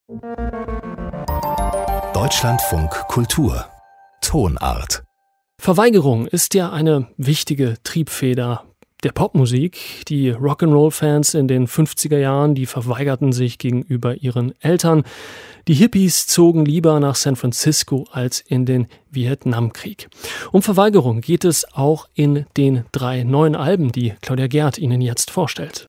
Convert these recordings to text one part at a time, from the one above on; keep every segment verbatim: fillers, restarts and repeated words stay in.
Deutschlandfunk Kultur Tonart. Verweigerung ist ja eine wichtige Triebfeder der Popmusik. Die Rock'n'Roll-Fans in den fünfziger Jahren, die verweigerten sich gegenüber ihren Eltern. Die Hippies zogen lieber nach San Francisco als in den Vietnamkrieg. Um Verweigerung geht es auch in den drei neuen Alben, die Claudia Gerd Ihnen jetzt vorstellt.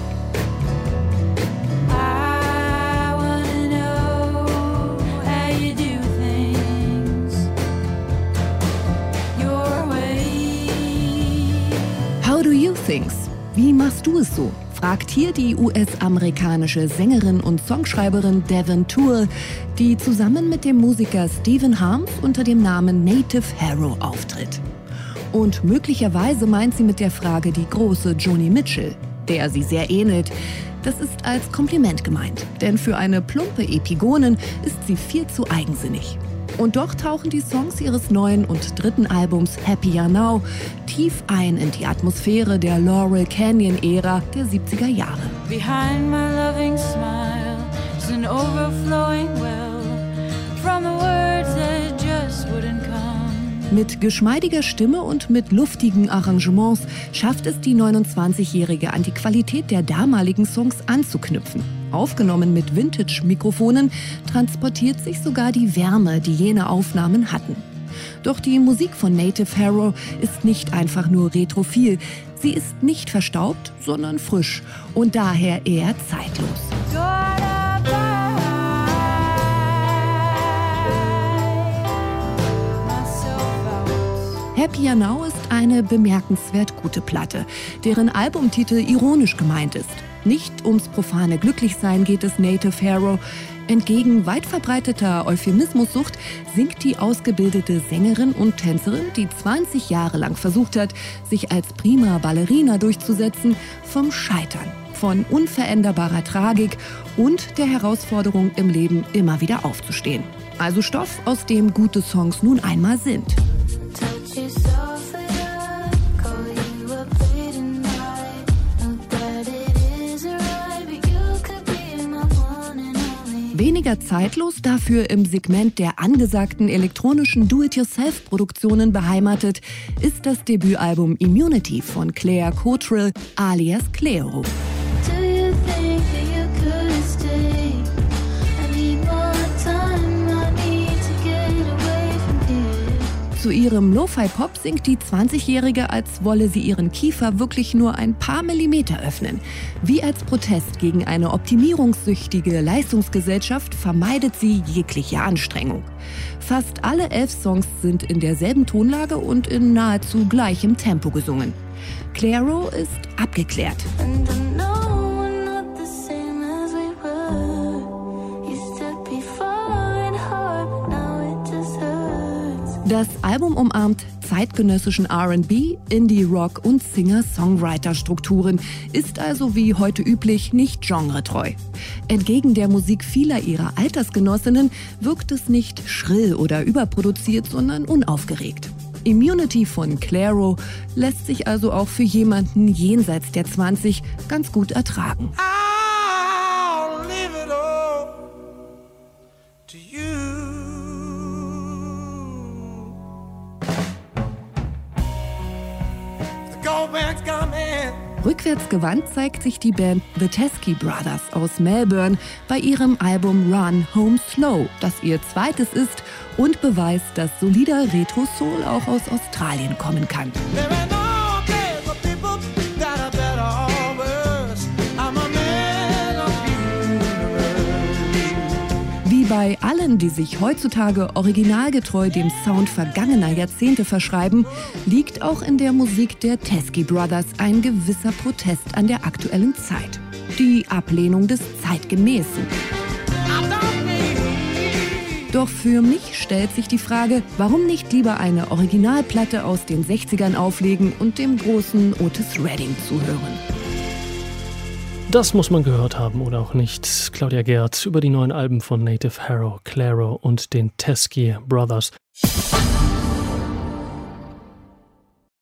How do you things? Wie machst du es so? Fragt hier die U S-amerikanische Sängerin und Songschreiberin Devin Toole, die zusammen mit dem Musiker Stephen Harms unter dem Namen Native Hero auftritt. Und möglicherweise meint sie mit der Frage die große Joni Mitchell, der sie sehr ähnelt. Das ist als Kompliment gemeint, denn für eine plumpe Epigonin ist sie viel zu eigensinnig. Und doch tauchen die Songs ihres neuen und dritten Albums Happier Now tief ein in die Atmosphäre der Laurel Canyon-Ära der siebziger Jahre. Behind my loving smile is an overflowing well from the words that just wouldn't come. Mit geschmeidiger Stimme und mit luftigen Arrangements schafft es die neunundzwanzigjährige an die Qualität der damaligen Songs anzuknüpfen. Aufgenommen mit Vintage-Mikrofonen transportiert sich sogar die Wärme, die jene Aufnahmen hatten. Doch die Musik von Native Hero ist nicht einfach nur retrophil. Sie ist nicht verstaubt, sondern frisch und daher eher zeitlos. Happier Now ist eine bemerkenswert gute Platte, deren Albumtitel ironisch gemeint ist. Nicht ums profane Glücklichsein geht es Native Hero. Entgegen weit verbreiteter Euphemismussucht singt die ausgebildete Sängerin und Tänzerin, die zwanzig Jahre lang versucht hat, sich als prima Ballerina durchzusetzen, vom Scheitern, von unveränderbarer Tragik und der Herausforderung im Leben immer wieder aufzustehen. Also Stoff, aus dem gute Songs nun einmal sind. Weniger zeitlos, dafür im Segment der angesagten elektronischen Do-it-yourself-Produktionen beheimatet, ist das Debütalbum Immunity von Claire Cottrell alias Clairo. Zu ihrem Lo-Fi-Pop singt die zwanzigjährige, als wolle sie ihren Kiefer wirklich nur ein paar Millimeter öffnen. Wie als Protest gegen eine optimierungssüchtige Leistungsgesellschaft vermeidet sie jegliche Anstrengung. Fast alle elf Songs sind in derselben Tonlage und in nahezu gleichem Tempo gesungen. Clairo ist abgeklärt. Das Album umarmt zeitgenössischen R and B, Indie-Rock und Singer-Songwriter-Strukturen, ist also wie heute üblich nicht genretreu. Entgegen der Musik vieler ihrer Altersgenossinnen wirkt es nicht schrill oder überproduziert, sondern unaufgeregt. Immunity von Clairo lässt sich also auch für jemanden jenseits der zwanzig ganz gut ertragen. I'll leave it all to you. Rückwärtsgewandt zeigt sich die Band The Teskey Brothers aus Melbourne bei ihrem Album Run Home Slow, das ihr zweites ist und beweist, dass solider Retro-Soul auch aus Australien kommen kann. Bei allen, die sich heutzutage originalgetreu dem Sound vergangener Jahrzehnte verschreiben, liegt auch in der Musik der Teskey Brothers ein gewisser Protest an der aktuellen Zeit. Die Ablehnung des Zeitgemäßen. Doch für mich stellt sich die Frage, warum nicht lieber eine Originalplatte aus den sechzigern auflegen und dem großen Otis Redding zuhören. Das muss man gehört haben oder auch nicht. Claudia Gerd über die neuen Alben von Native Hero, Clairo und den Teskey Brothers.